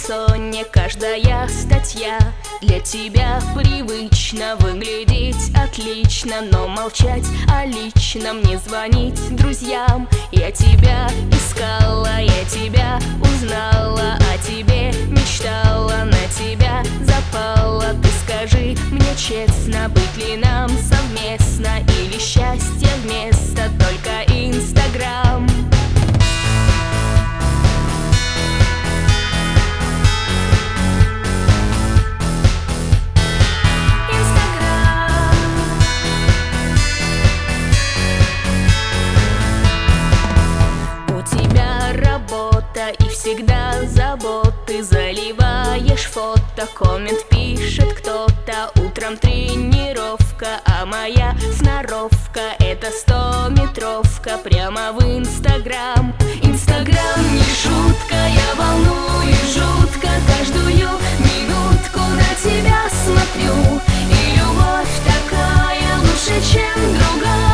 Соння, каждая статья для тебя привычно выглядеть отлично, но молчать о личном, не звонить друзьям. Я тебя искала, я тебя узнала, о тебе мечтала, на тебя запала. Ты скажи мне честно, быть ли нам совместно или счастье вместо только Инстаграм? И всегда заботы, заливаешь фото, коммент пишет кто-то. Утром тренировка, а моя сноровка — это 100-метровка прямо в Инстаграм. Инстаграм не шутка, я волнуюсь жутко, каждую минутку на тебя смотрю. И любовь такая лучше, чем другая.